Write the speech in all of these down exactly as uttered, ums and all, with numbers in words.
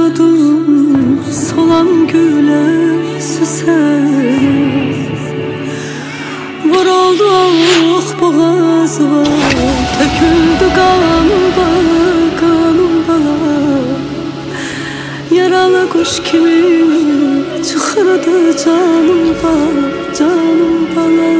Susadım solan güle süsen, vuruldu ah boğazıma, döküldü kanım bala, kanım bala. Yaralı kuş kimi çıkırdı canım bala, canım bala.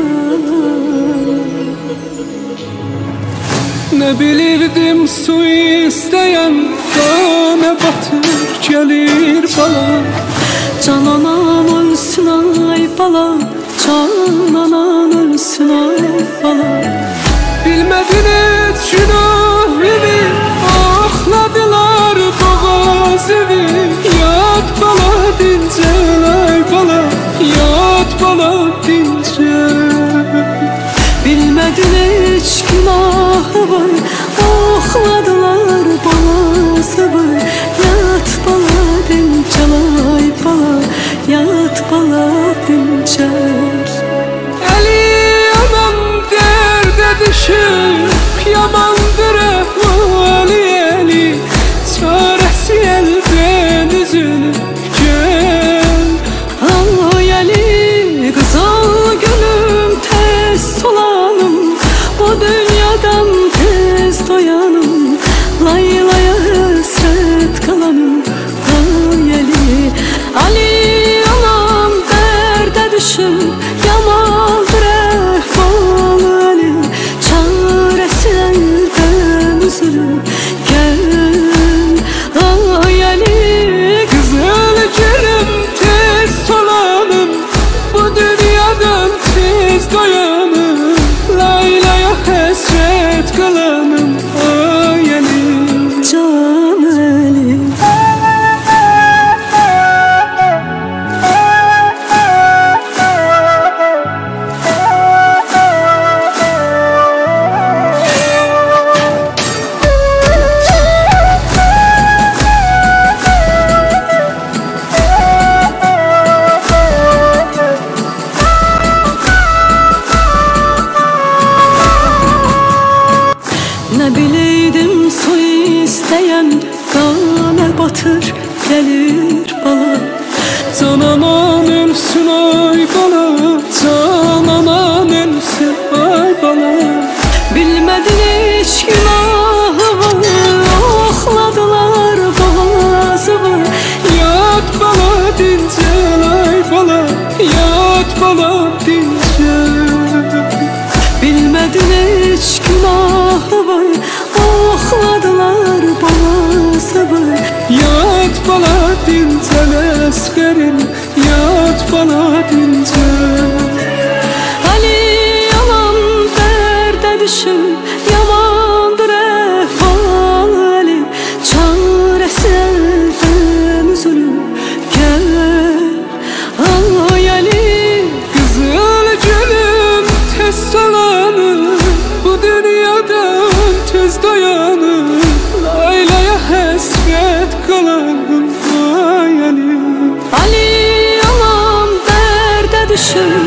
Ne bilirdim su isteyen kana batır gelir bala. Can anan ölsün ay bala, can anan ölsün ay bala. Bilmedin hiç günah evi, akladılar boğaz evi. Yat bala dincel ay bala, yat bala dincel. Bilmedin hiç günahı var, akladılar balası var. Yat bala dincel ay bala, yat bala dincel. Eli yaman derde düşüp yamandır ehvali eli. Çaresi elden üzülüp gel. Ay eli kızıl gülüm, tez solanım, bu dünyadan tez doyanım. Laylaya hasret kalanım. Ay eli, Ali anam derde düşüp yamandır ehval Ali. Çaresi elden üzülüp gel. Ay Ali Güzel gülüm tez solanım, bu dünyadan tez doyanım. Laylaya hasret kalanım. Ay Ali, can Ali. Ne bileydim su isteyen kana batır gelir bala. can anan ölsün ay bala, can anan ölsün ay bala. Bilmedin hiç günahı var, akladılar boğazı var. Yat bala dincel ay bala, yat bala dincel. Bilmedin hiç günahı var, akladılar boğazı var. Yat bala dincel eskerim, yat bala dincel. Ali yalan derde düşün, yamandır ehval Ali. Çaresi elden üzülüp gel. Ay Ali Güzel gülüm tez solanım, bu dünyadan tez dayanım. Laylaya hasret kalanım. Ay Ali, Ali yalan derde düşün,